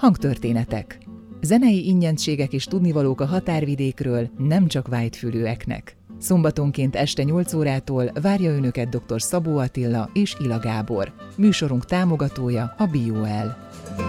Hangtörténetek. Zenei ingyenségek és tudnivalók a határvidékről, nem csak vájtfülűeknek. Szombatonként este 8 órától várja önöket dr. Szabó Attila és Ila Gábor. Műsorunk támogatója a BioL.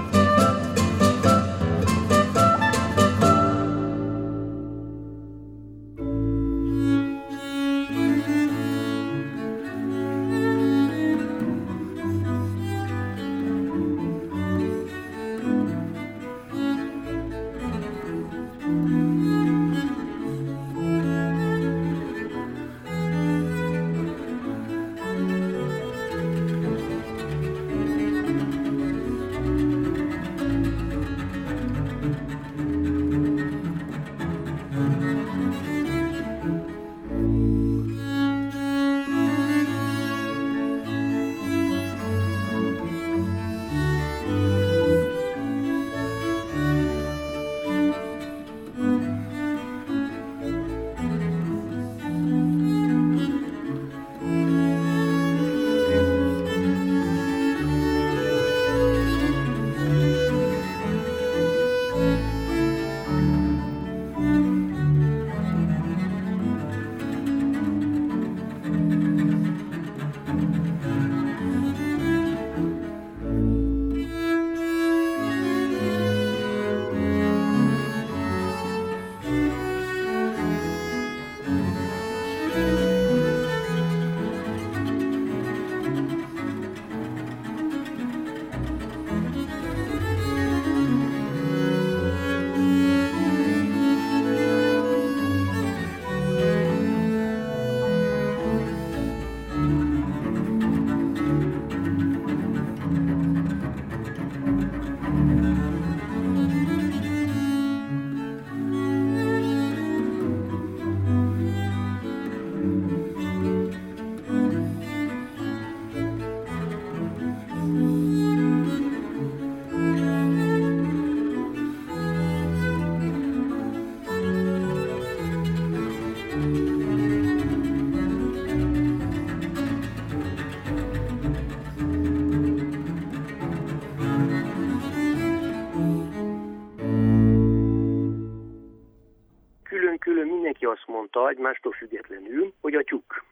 Külön-külön mindenki azt mondta, egymástól függetlenül, hogy a tyúk.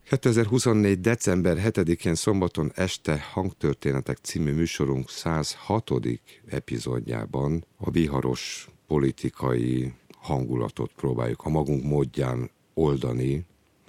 2024. december 7-én szombaton este Hangtörténetek című műsorunk 106. epizódjában a viharos politikai hangulatot próbáljuk a magunk módján oldani,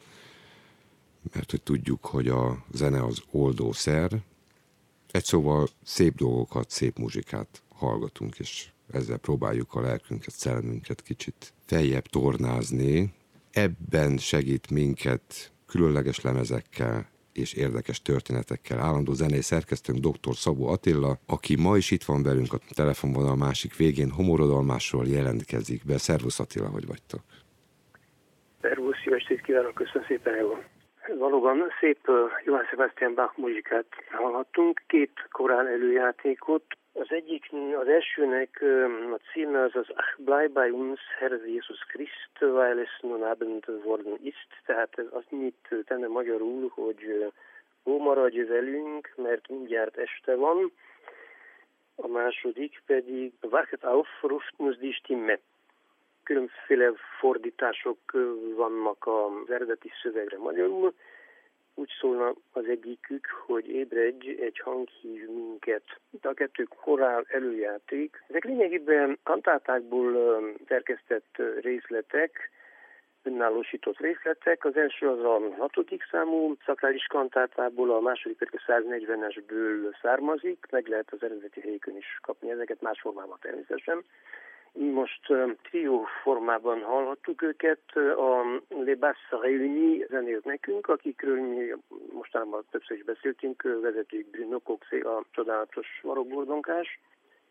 mert hogy tudjuk, hogy a zene az oldószer. Egy szóval szép dolgokat, szép muzsikát hallgatunk, és ezzel próbáljuk a lelkünket, szellemünket kicsit feljebb tornázni. Ebben segít minket különleges lemezekkel és érdekes történetekkel állandó zenei szerkesztőnk dr. Szabó Attila, aki ma is itt van velünk a telefonvonal másik végén, homorodalmásról jelentkezik be. Szervusz Attila, hogy vagytok? Szervusz, jó estét kívánok, köszönöm szépen, jó. Valóban szép Johann Sebastian Bach muzsikát hallhattunk, két korán előjátékot. Az elsőnek a címe az Ach, bleib bei uns, Herr Jesus Christ, weil es nun Abend worden ist. Tehát ez azt nyit tenne magyarul, hogy ó, maradj velünk, mert mindjárt este van. A második pedig Wachet auf, ruft uns die Stimme. Különféle fordítások vannak az eredeti szövegre magyarul. Úgy szólna az egyikük, hogy ébredj, egy hang hív minket. Itt a kettő korál előjáték. Ezek lényegében kantátákból szerkesztett részletek, önállósított részletek. Az első az a 6. számú szakrális kantátából, a második pedig a 140-esből származik. Meg lehet az eredeti helyükön is kapni ezeket, más formában természetesen. Most trió formában hallhattuk őket, a Les Basses Réunies zenélt nekünk, akikről mi mostanában többször is beszéltünk, vezetőjük Bruno Coxé, a csodálatos varogbordonkás.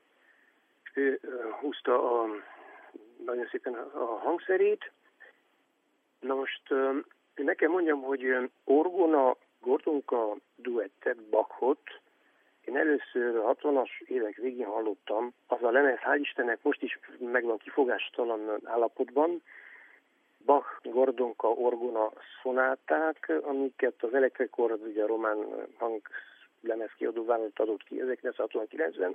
Ő húzta nagyon szépen a hangszerét. Na most nekem mondjam, hogy orgona Gordonka duettet, Bachot, én először a 60-as évek végén hallottam, az a lemez, hál' Istennek most is megvan kifogástalan állapotban, Bach, Gordonka, orgona szonáták, amiket az Elek Records, ugye a román hanglemez kiadó vállalat adott ki 1969-ben,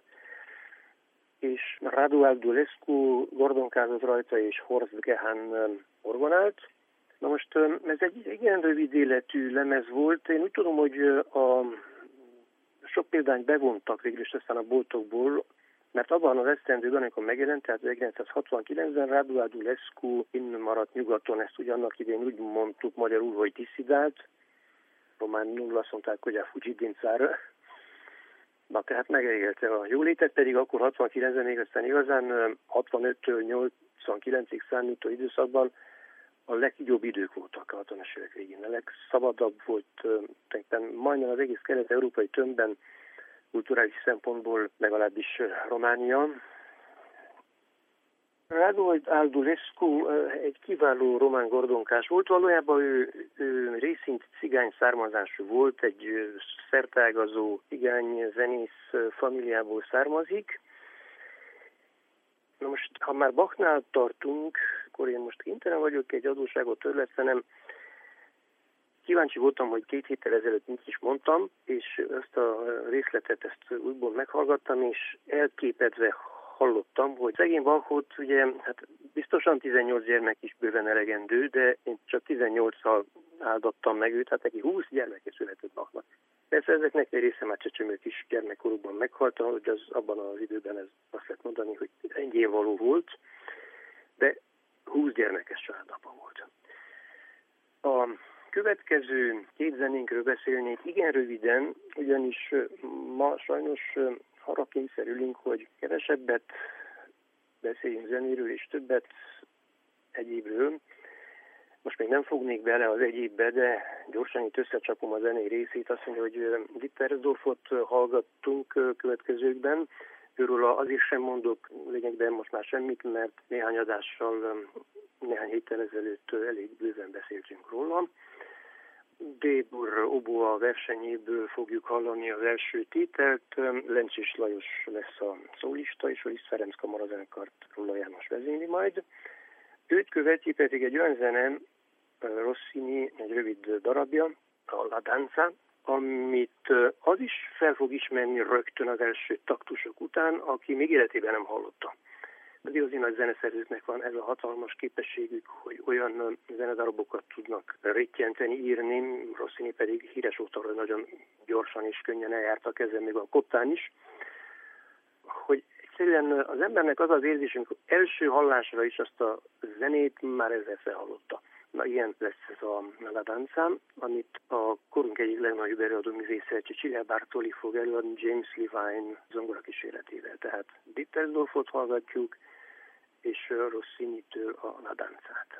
és Radu Aldulescu gordonkázott rajta, és Horst Gehan orgonált. Na most ez egy igen rövid életű lemez volt. Én úgy tudom, hogy sok példányt bevontak végül is aztán a boltokból, mert abban az esztendőben, amikor megjelent, tehát 1969-ben Radu Aldulescu innen maradt nyugaton, ezt ugye annak idején úgy mondtuk magyarul, hogy disszidált, románul azt mondták, hogy a Fujidincára. Na tehát megélte a jólétet, pedig akkor 69-ben még aztán igazán 65-től 89-ig számító időszakban a legjobb idők voltak a 60-as évek végén. A legszabadabb volt, majdnem az egész kelet-európai tömbben, kulturális szempontból legalábbis Románia. Radu Aldulescu egy kiváló román gordonkás volt, valójában ő részint cigány származású volt, egy szertágazó cigány zenész familiából származik. Na most, ha már Bachnál tartunk, akkor én most kénytelen vagyok egy adósságot törlesztenem. Kíváncsi voltam, hogy 2 héttel ezelőtt mit is mondtam, és ezt a részletet, ezt újból meghallgattam, és elképedve hallottam, hogy szegény Bachot, ugye, hát biztosan 18 gyermek is bőven elegendő, de én csak 18-szal áldattam meg őt, hát neki 20 gyermeke született Bachnak. Persze ezeknek egy része már csecsemők is gyermekkorukban meghalt, hogy az abban az időben ez azt lehet mondani, hogy enyhén való volt, de 20 gyermekes családapa volt. A következő 2 zenénkről beszélnék igen röviden, ugyanis ma sajnos arra kényszerülünk, hogy kevesebbet beszéljünk zenéről és többet egyébről. Most még nem fognék bele az egyébbe, de gyorsan itt összecsapom a zenei részét. Azt mondja, hogy Dittersdorfot hallgattunk következőkben. Őről azért sem mondok lényegben most már semmit, mert néhány héttel ezelőtt elég bőven beszéltünk róla. D-dur oboa versenyéből fogjuk hallani az első tételt. Lencsés Lajos lesz a szólista, és a Liszt Ferenc kamarazenekart Róla János vezényli majd. Őt követi pedig egy olyan zene, Rossini, egy rövid darabja, a La Danza, amit az is fel fog ismerni rögtön az első taktusok után, aki még életében nem hallotta. Az igazi nagy zeneszerzőknek van ez a hatalmas képességük, hogy olyan zenedarabokat tudnak rittyenteni, írni, Rossini pedig híres volt arra, hogy nagyon gyorsan és könnyen eljárt a kezem, még a kottán is, hogy egyszerűen az embernek az az érzés, amikor első hallásra is azt a zenét már ezerszer hallotta. Na, ilyen lesz ez a La Danza, amit a korunk egyik legnagyobb előadó művésze, Cecilia Bartoli fog előadni James Levine zongora kíséretével. Tehát Dittersdorfot hallgatjuk, és Rossinitől a La Danzát.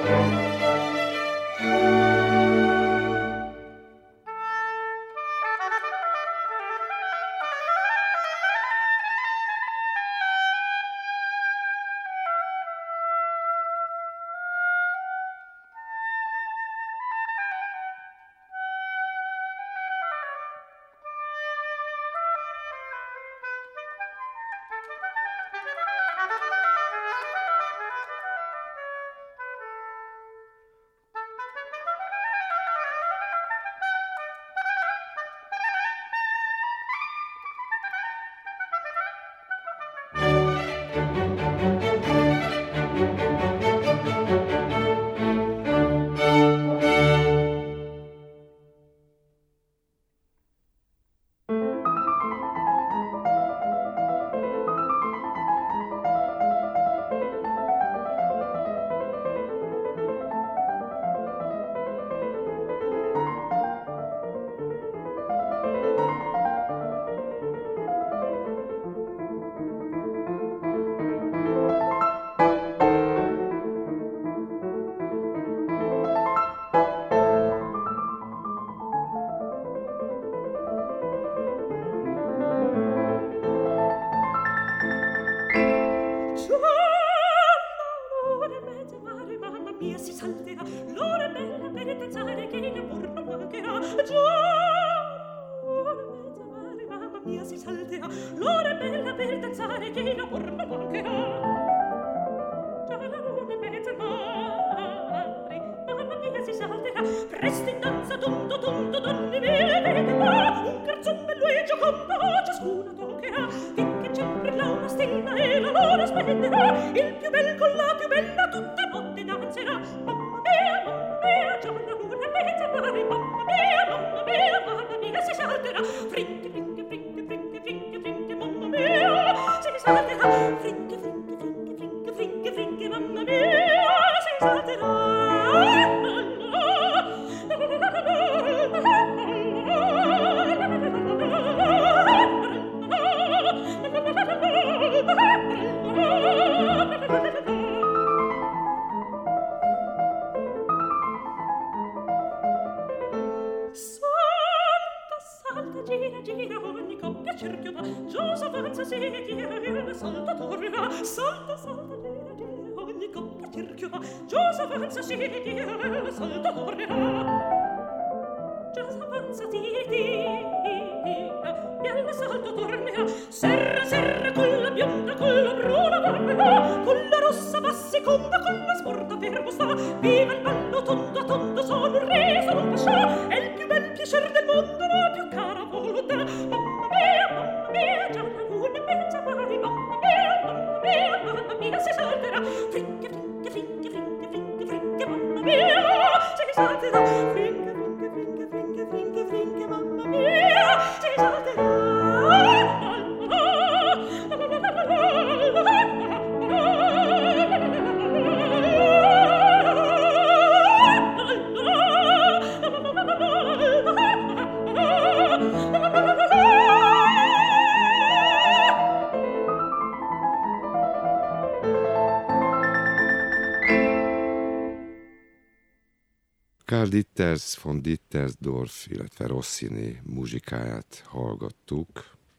Karl Ditters von Dittersdorf, illetve Rossini muzsikáját hallgattuk,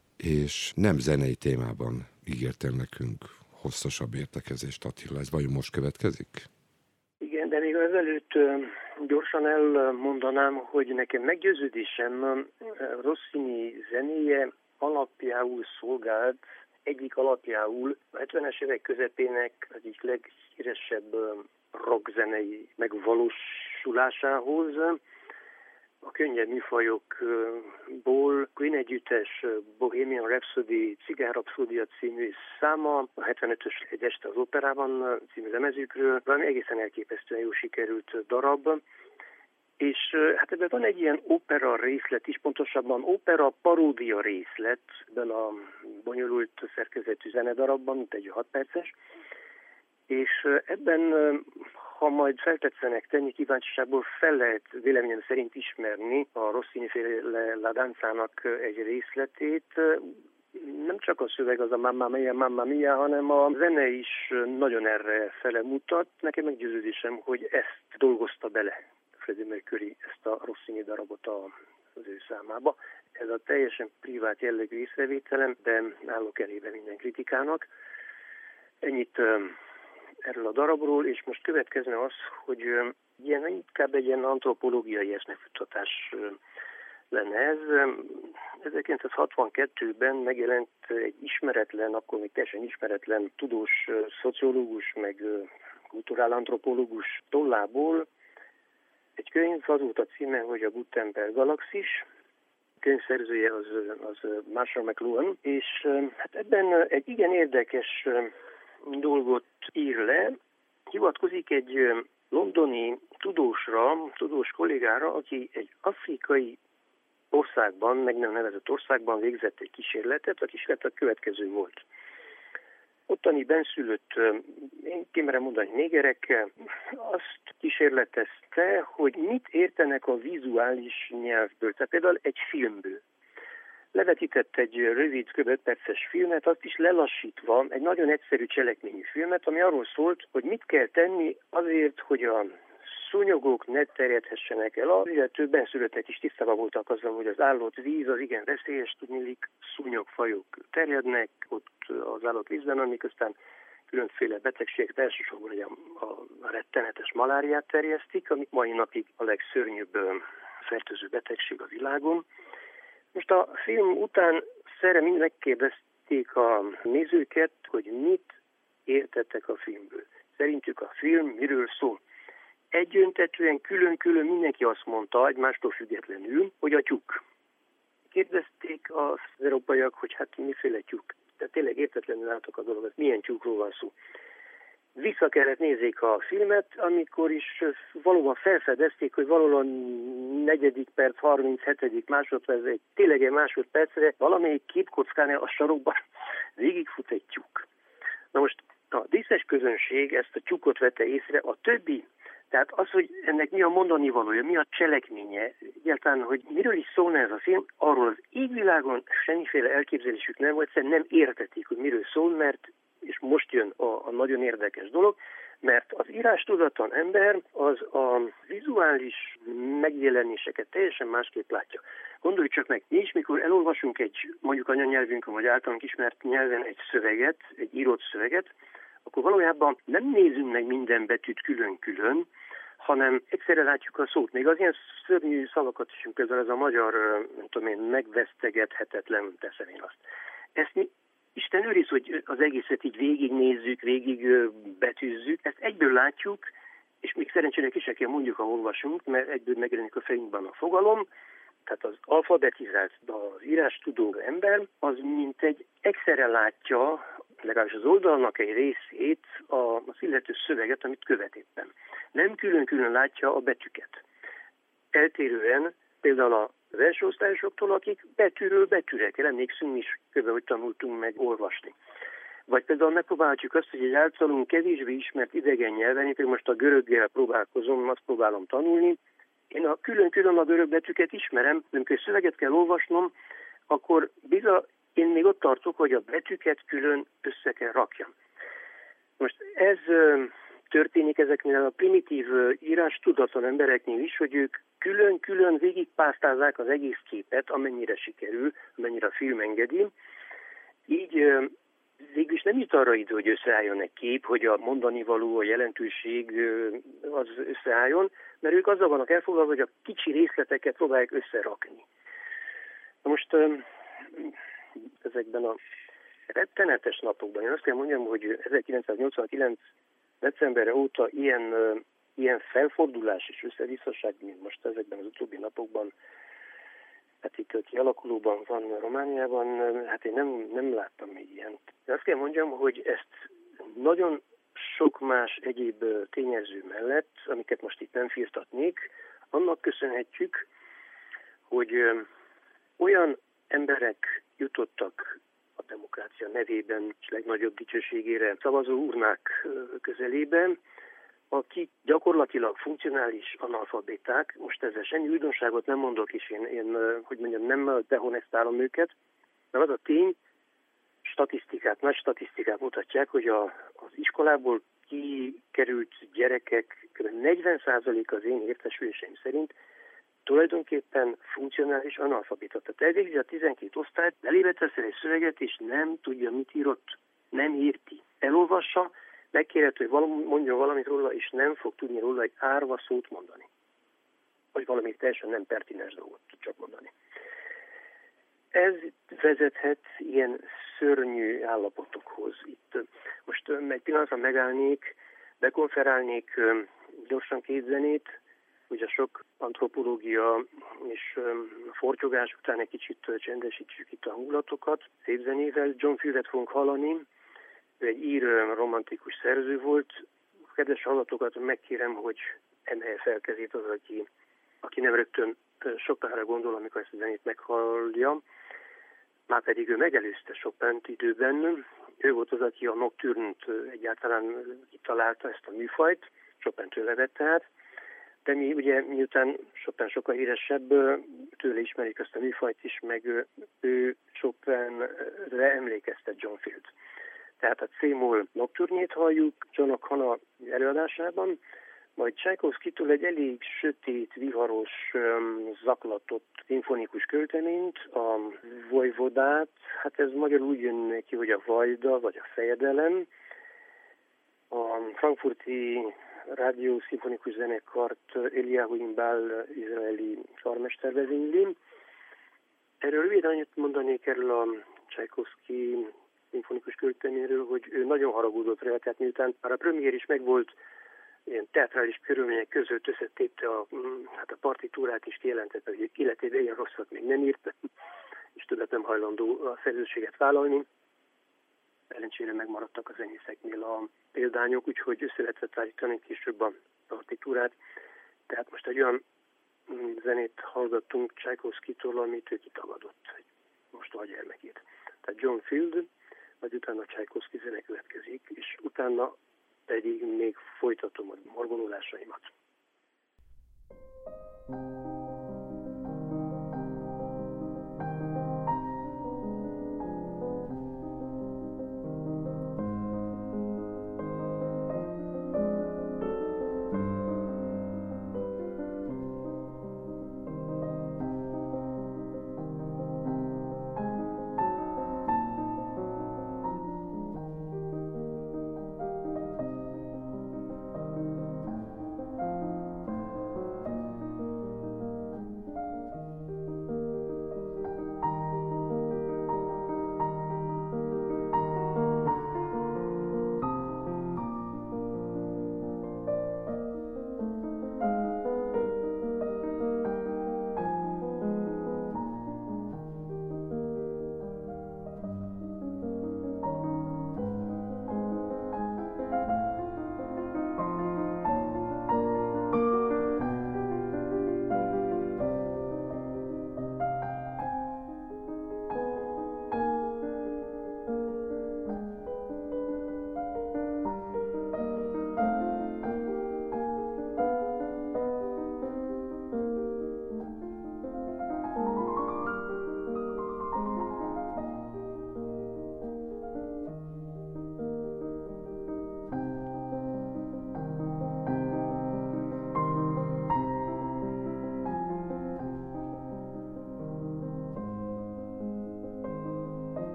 és nem zenei témában ígértél nekünk hosszasabb értekezést, Attila. Ez vajon most következik? Igen, de még ezelőtt gyorsan elmondanám, hogy nekem meggyőződésem Rossini zenéje alapjául szolgált, egyik alapjául a 70-es évek közepének egyik leghíresebb rockzenei megvalósulásához. A könnyebb műfajokból Queen együttes Bohemian Rhapsody, Cigánrapszódia című száma, a 75-ös Egy este az operában című lemezükről, valami egészen elképesztően jó sikerült darab. És hát ebben van egy ilyen opera részlet is, pontosabban opera paródia részlet ebben a bonyolult szerkezetű zenedarabban, mint egy 6 perces. És ebben, ha majd feltetszenek tenni kíváncsiságból, fel lehet véleményem szerint ismerni a Rossini-féle La Danzának egy részletét, nem csak a szöveg az a Mamma Mia, hanem a zene is nagyon erre fele mutat. Nekem meggyőződésem, hogy ezt dolgozta bele Freddie Mercury, ezt a Rossini darabot az ő számába. Ez a teljesen privát jellegű észrevételem, de állok elébe minden kritikának. Ennyit erről a darabról, és most következne az, hogy inkább egy ilyen antropológiai eszmefuttatás lenne ez. 1962-ben megjelent egy ismeretlen, akkor még teljesen ismeretlen tudós, szociológus, meg kulturálantropológus tollából egy könyv, az volt a címe, hogy a Gutenberg galaxis. A könyvszerzője az Marshall McLuhan, és hát ebben egy igen érdekes dolgot ír le, hivatkozik egy londoni tudós kollégára, aki egy afrikai országban, meg nem nevezett országban végzett egy kísérletet. A kísérlet a következő volt. Ottani benszülött, én kimerem mondani, négerekkel azt kísérletezte, hogy mit értenek a vizuális nyelvből, tehát például egy filmből. Levetített egy rövid, kb. 5 perces filmet, azt is lelassítva, egy nagyon egyszerű cselekményű filmet, ami arról szólt, hogy mit kell tenni azért, hogy a szúnyogok ne terjedhessenek el. Az illető benszülöttek is tisztában voltak azzal, hogy az állott víz az igen veszélyes, tudniillik, szúnyogfajok terjednek ott az állott vízben, amik aztán különféle betegségek, elsősorban a rettenetes maláriát terjesztik, ami mai napig a legszörnyűbb fertőző betegség a világon. Most a film után mind megkérdezték a nézőket, hogy mit értettek a filmből. Szerintük a film miről szól. Egyöntetően külön-külön mindenki azt mondta, egymástól függetlenül, hogy a tyúk. Kérdezték az európaiak, hogy hát miféle tyúk. Tehát tényleg értetlenül álltak a dolog, milyen tyúkról van szó. Vissza kellett nézzék a filmet, amikor is valóban felfedezték, hogy valóban 4. perc, 37. másodperc, tényleg egy másodpercre valamelyik képkockánál a sarokban végigfut egy tyúk. Na most a díszes közönség ezt a tyúkot vette észre, a többi, tehát az, hogy ennek mi a mondani valója, mi a cselekménye, egyáltalán, hogy miről is szólna ez a film, arról az égvilágon semmiféle elképzelésük nem volt, egyszerűen nem értették, hogy miről szól, mert, és most jön a nagyon érdekes dolog, mert az írástudatlan ember az a vizuális megjelenéseket teljesen másképp látja. Gondolj csak meg, mi is, mikor elolvasunk egy, mondjuk anyanyelvünkön vagy általunk ismert nyelven egy szöveget, egy írott szöveget, akkor valójában nem nézünk meg minden betűt külön-külön, hanem egyszerre látjuk a szót. Még az ilyen szörnyű szavakat is, például ez a magyar, nem tudom én, megvesztegethetetlen, teszem én azt. Ezt mi, Isten őriz, hogy az egészet így végignézzük, végig betűzzük, ezt egyből látjuk, és még szerencsére ki se kell mondjuk, ha olvasunk, mert egyből megjelenik a fejünkben a fogalom, tehát az alfabetizált, az írástudó ember, az mint egy egyszerre látja, legalábbis az oldalnak egy részét, az illető szöveget, amit követ éppen. Nem külön-külön látja a betűket. Eltérően például az első osztályosoktól, akik betűről betűre kell, emlékszünk is, hogy tanultunk meg olvasni. Vagy például megpróbálhatjuk azt, hogy egy általunk kevésbé ismert idegen nyelven, én például most a göröggel próbálkozom, azt próbálom tanulni. Én külön-külön a görög betűket ismerem, de amikor szöveget kell olvasnom, akkor én még ott tartok, hogy a betűket külön össze kell rakjam. Most ez történik ezeknél a primitív írástudatlan embereknél is, hogy ők külön-külön végigpásztázzák az egész képet, amennyire sikerül, amennyire a film engedi. Így végülis nem jut arra idő, hogy összeálljon egy kép, hogy a mondani való, a jelentőség az összeálljon, mert ők azzal vannak elfoglalva, hogy a kicsi részleteket próbálják összerakni. Na most ezekben a rettenetes napokban, én azt kell mondjam, hogy 1989 decemberre óta ilyen felfordulás és összevisszaság, mint most ezekben az utóbbi napokban, hát itt kialakulóban van Romániában, hát én nem láttam még ilyent. De azt kell mondjam, hogy ezt nagyon sok más egyéb tényező mellett, amiket most itt nem firtatnék, annak köszönhetjük, hogy olyan emberek jutottak a demokrácia nevében és legnagyobb dicsőségére szavazó urnák közeliben, akik gyakorlatilag funkcionális analfabéták, most ezzel semmi újdonságot nem mondok, és én hogy mondjam, nem dehonestálom őket, de az a tény, nagy statisztikák mutatják, hogy az iskolából kikerült gyerekek kb. 40% az én értesüléseim szerint tulajdonképpen funkcionális analfabeta. Tehát elvégzi a 12 osztályt, elébe teszel egy szöveget, és nem tudja, mit írott, nem érti. Elolvassa, megkérhető, hogy mondjon valamit róla, és nem fog tudni róla egy árva szót mondani. Vagy valami teljesen nem pertinens dolgot tud csak mondani. Ez vezethet ilyen szörnyű állapotokhoz. Itt most egy pillanatra megállnék, bekonferálnék gyorsan két zenét, hogy a sok antropológia és fortyogás után egy kicsit csendesítsük itt a hangulatokat. Szép zenével John Fieldet fogunk hallani. Ő egy ír romantikus szerző volt. Kedves hallgatókat megkérem, hogy emelje fel kezét az, aki nem rögtön Chopinra gondol, amikor ezt a zenét meghallja. Márpedig ő megelőzte Chopint időben. Ő volt az, aki a Nocturne-t egyáltalán kitalálta, ezt a műfajt. Chopin tőle vette át. De mi ugye miután Chopin sokkal híresebb, tőle ismerik ezt a műfajt is, meg ő Chopinre emlékeztet John Field. Tehát a C-moll Nocturne-t halljuk John O'Connor előadásában, majd Tchaikovskytól egy elég sötét, viharos, zaklatott szimfonikus költeményt, a Vojvodát, hát ez magyarul úgy jön neki, hogy a vajda, vagy a fejedelem. A frankfurti rádió szimfonikus zenekart Eliyahu Imbal izraeli karmester vezényli. Erről röviden annyit mondanék erről a Tchaikovsky szimfonikus költeményről, hogy ő nagyon haragudott rá, tehát miután már a premier is megvolt, ilyen teatrális körülmények között összetépte a partitúrát is kijelentette, hogy életében ilyen rosszat még nem írt, és többet nem hajlandó a felelősséget vállalni. Szerencsére megmaradtak a zenészeknél a példányok, úgyhogy össze lehetett állítani később a partitúrát. Tehát most egy olyan zenét hallgattunk Tchaikovskytól, amit ő kitagadott, hogy most a gyermekét. Tehát John Field, majd utána Tchaikovsky zene következik, és utána pedig még folytatom a morgonulásaimat.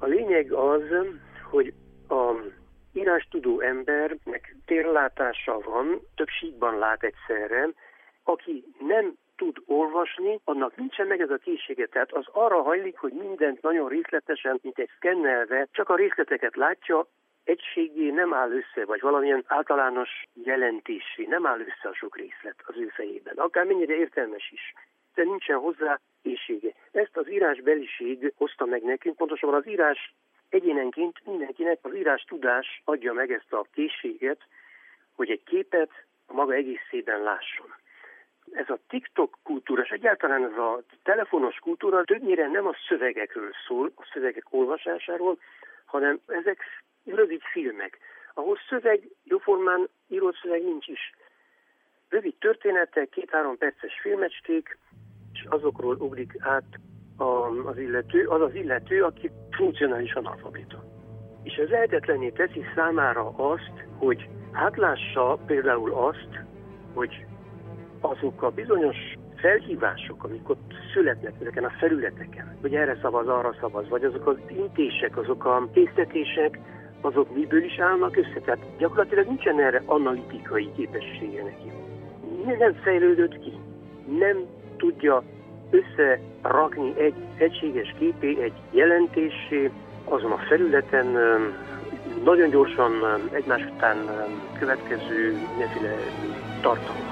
lényeg az, hogy a írástudó embernek térlátása van, több síkban lát egyszerre, aki nem tud olvasni, annak nincsen meg ez a készsége. Tehát az arra hajlik, hogy mindent nagyon részletesen, mint egy szkennelve, csak a részleteket látja, egységé nem áll össze, vagy valamilyen általános jelentésé nem áll össze a sok részlet az ő fejében. Akármennyire értelmes is, de nincsen hozzá készsége. Ezt az írásbeliség hozta meg nekünk, pontosabban az írás egyénenként mindenkinek az írás tudás adja meg ezt a készséget, hogy egy képet a maga egészében lásson. Ez a TikTok kultúra, és egyáltalán ez a telefonos kultúra többnyire nem a szövegekről szól, a szövegek olvasásáról, hanem ezek rövid filmek, ahol szöveg, jóformán írott szöveg nincs is. Rövid történetek, 2-3 perces filmecskék, és azokról ugrik át az illető, aki funkcionálisan analfabéta. És ez lehetetlenné teszi számára azt, hogy átlássa például azt, hogy azok a bizonyos felhívások, amik ott születnek ezeken a felületeken, hogy erre szavaz, arra szavaz, vagy azok az intések, azok a késztetések, azok miből is állnak össze. Tehát gyakorlatilag nincsen erre analitikai képessége neki. Nem fejlődött ki, nem tudja összerakni egy egységes képé, egy jelentésé azon a felületen nagyon gyorsan egymás után következő mindenféle tartalmat.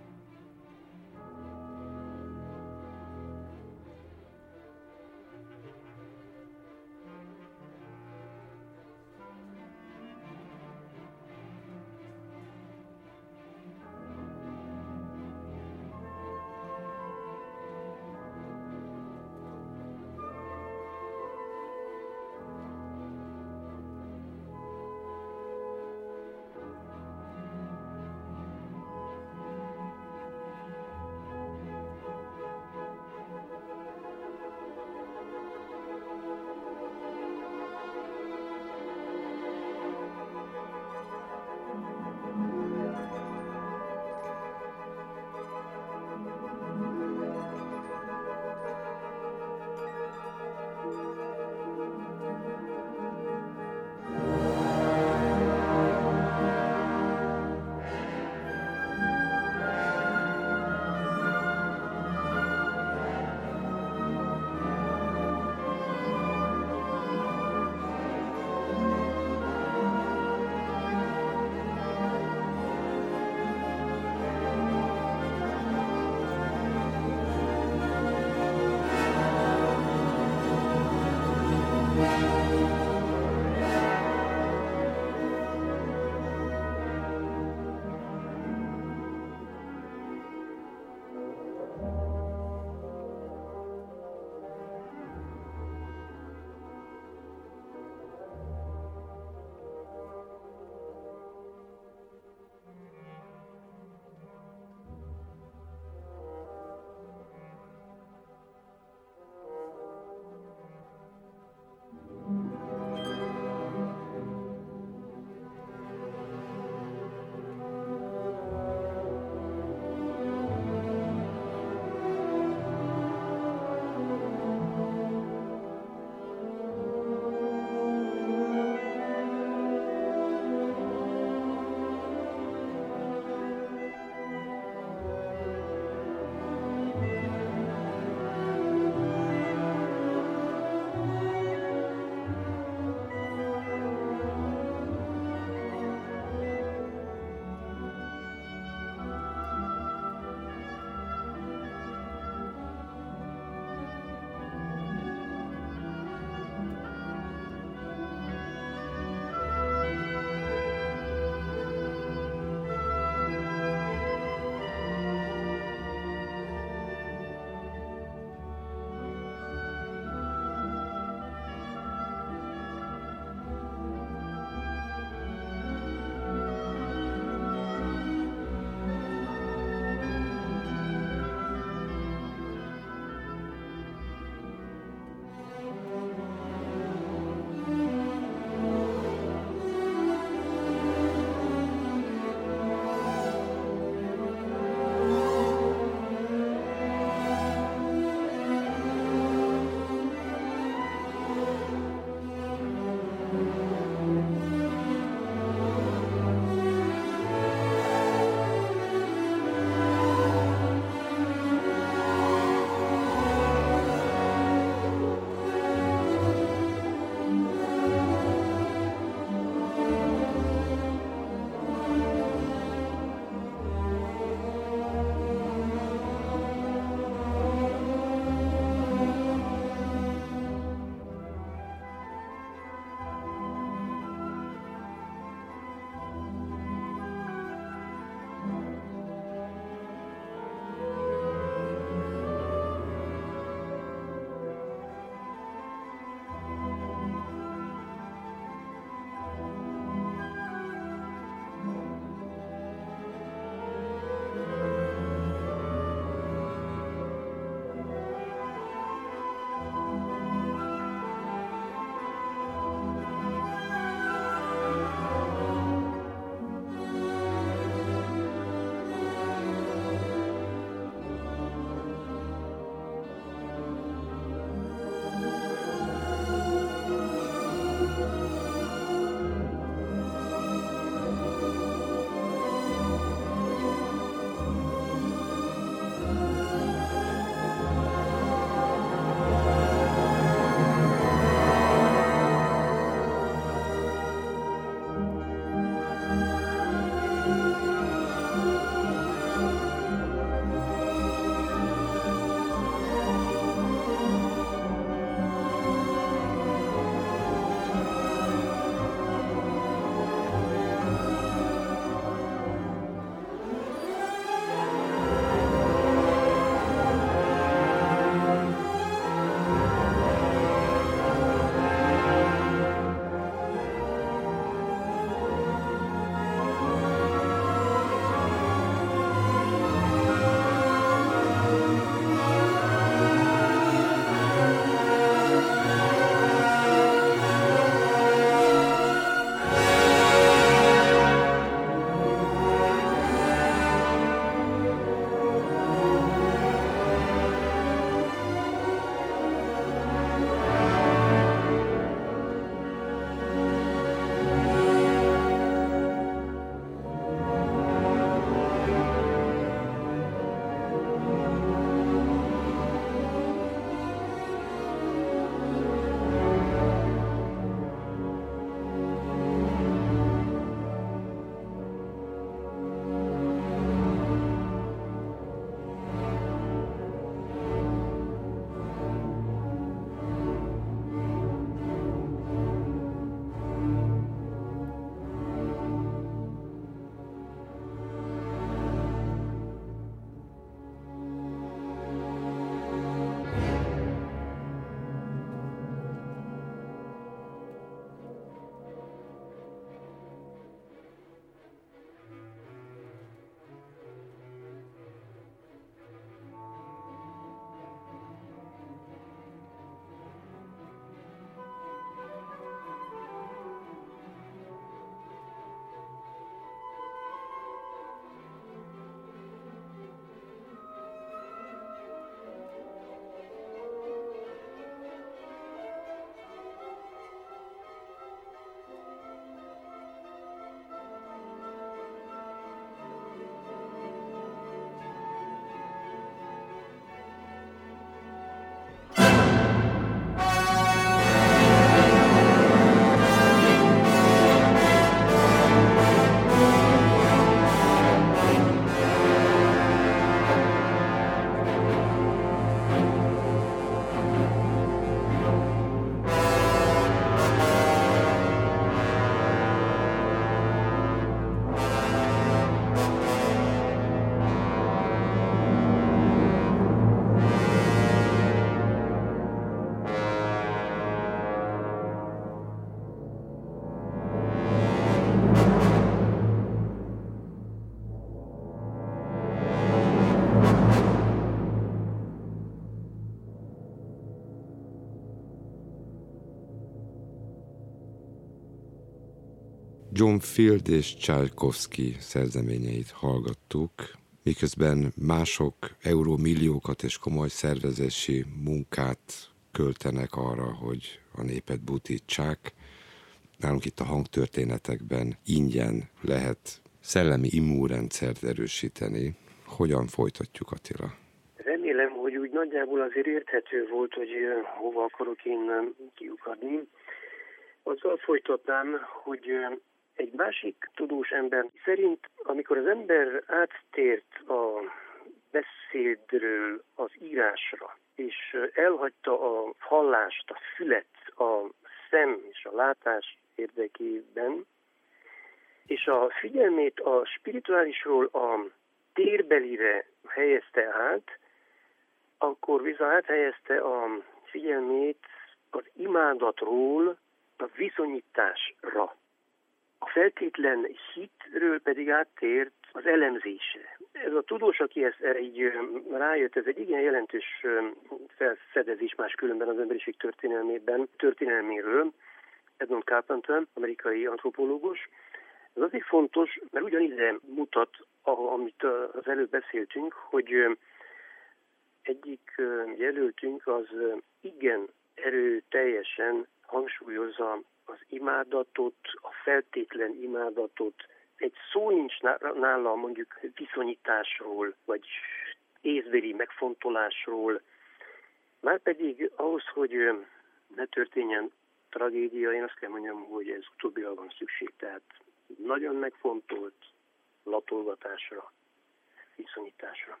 John Field és Tchaikovsky szerzeményeit hallgattuk, miközben mások eurómilliókat és komoly szervezési munkát költenek arra, hogy a népet butítsák. Nálunk itt a hangtörténetekben ingyen lehet szellemi immunrendszert erősíteni. Hogyan folytatjuk, Attila? Remélem, hogy úgy nagyjából azért érthető volt, hogy hova akarok én kiukadni. Azzal folytatnám, hogy egy másik tudós ember szerint, amikor az ember áttért a beszédről az írásra, és elhagyta a hallást, a fület, a szem és a látás érdekében, és a figyelmét a spirituálisról a térbelire helyezte át, akkor viszont áthelyezte a figyelmét az imádatról a viszonyításra. A feltétlen hitről pedig áttért az elemzésre. Ez a tudós, aki erre így rájött, ez egy igen jelentős felfedezés máskülönben az emberiség történelméről, Edmund Carpenter, amerikai antropológus. Ez azért fontos, mert ugyanígy mutat, amit az előbb beszéltünk, hogy egyik jelöltünk az igen erőteljesen hangsúlyozza az imádatot, a feltétlen imádatot. Egy szó nincs nála mondjuk viszonyításról, vagy észbeli megfontolásról. Márpedig ahhoz, hogy ne történjen tragédia, én azt kell mondjam, hogy ez utóbbira van szükség. Tehát nagyon megfontolt latolgatásra, viszonyításra.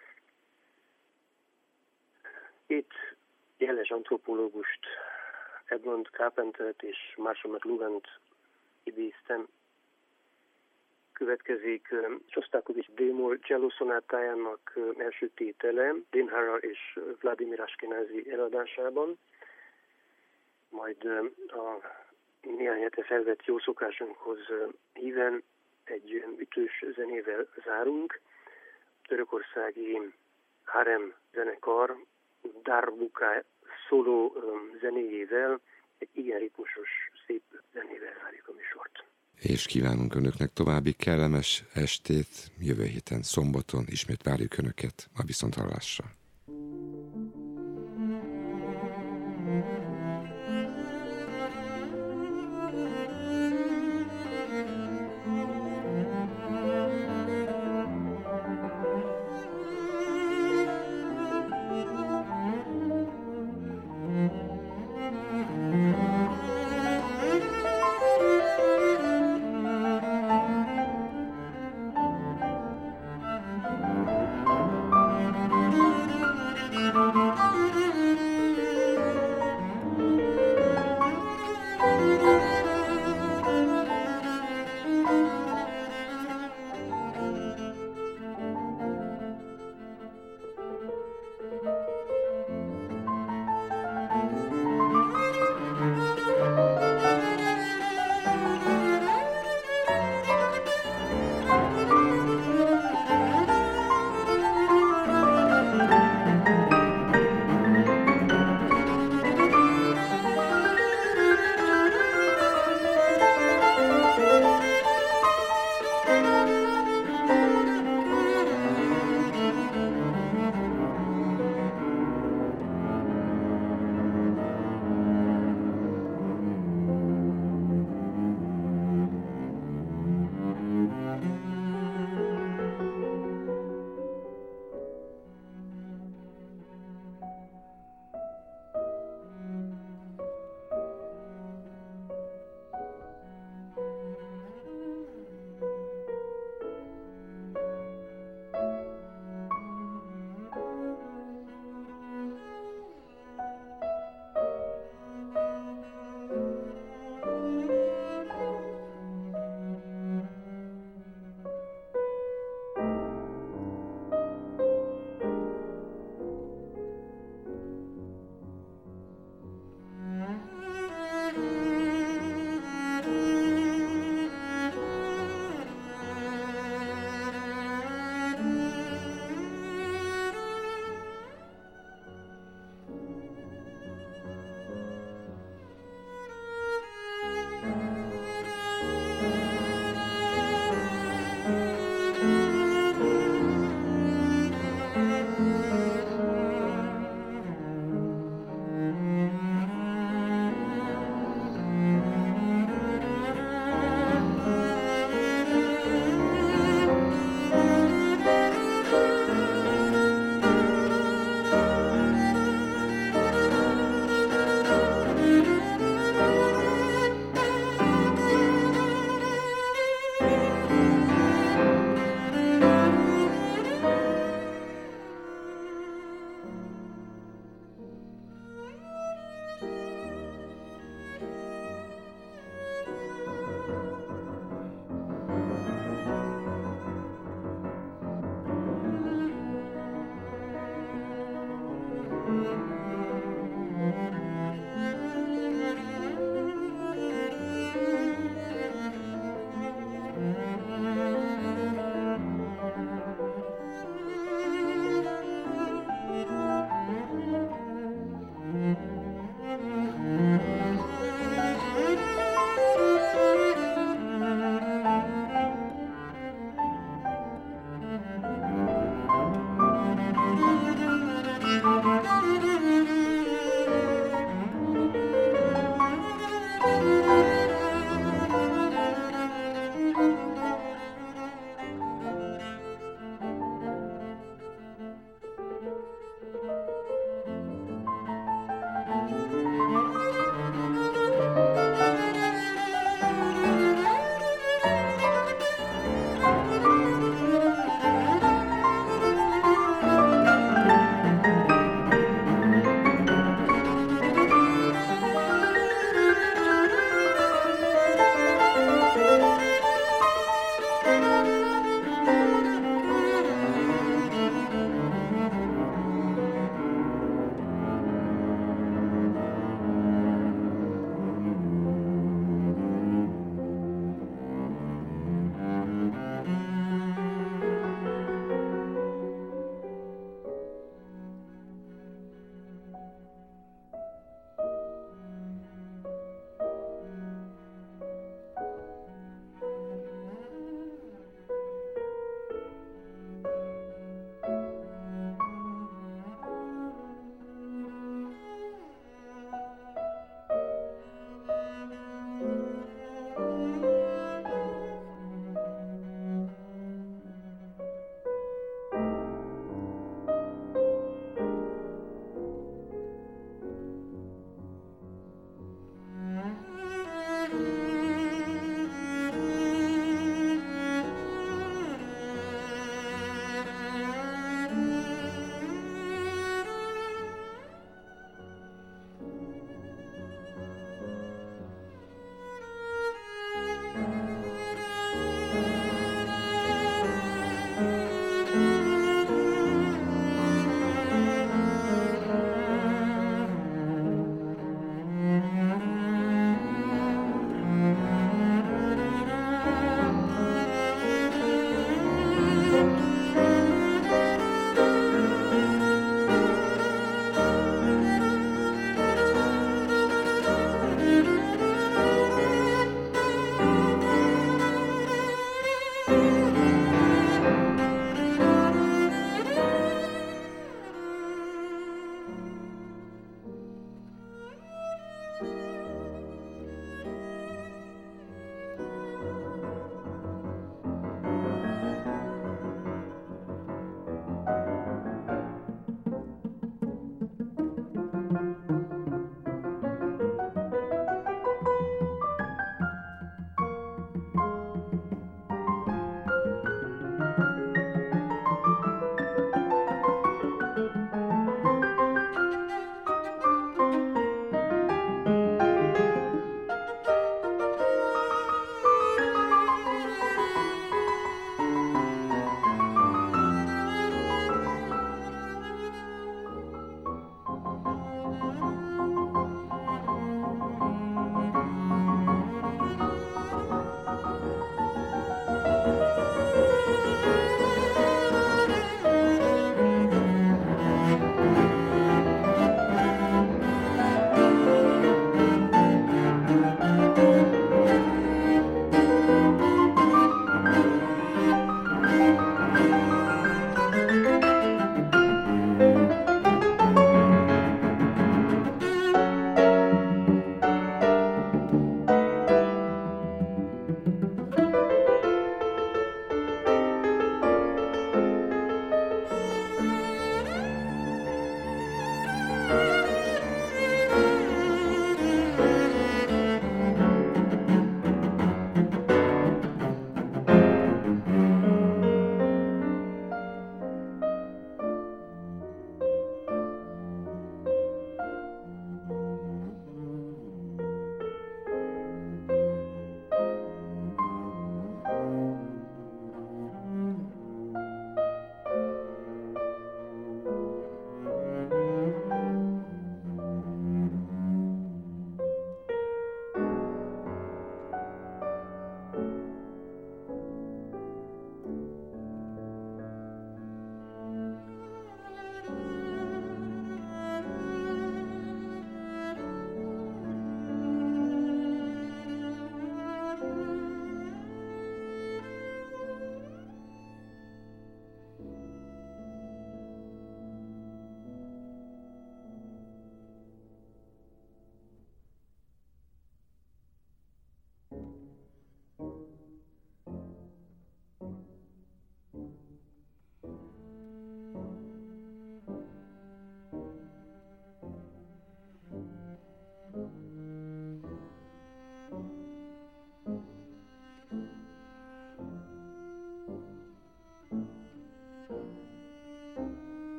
Két jeles antropológust, Edmund Carpentert és Marshall McLuhant idéztem. Következik Sostakovich D-moll cello szonátájának első tétele, Dean Harrell és Vladimir Ashkenazi eladásában. Majd a néhány hete felvett jó szokásunkhoz híven egy ütős zenével zárunk. Törökországi Harem zenekar Darbuka szóló zenéjével, egy igen ritmusos, szép zenével zárjuk a műsort. És kívánunk Önöknek további kellemes estét. Jövő héten szombaton ismét várjuk Önöket a viszonthallásra.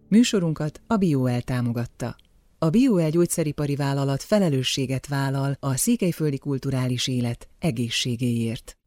Műsorunkat a BioL támogatta. A BioL gyógyszeripari vállalat felelősséget vállal a székelyföldi kulturális élet egészségéért.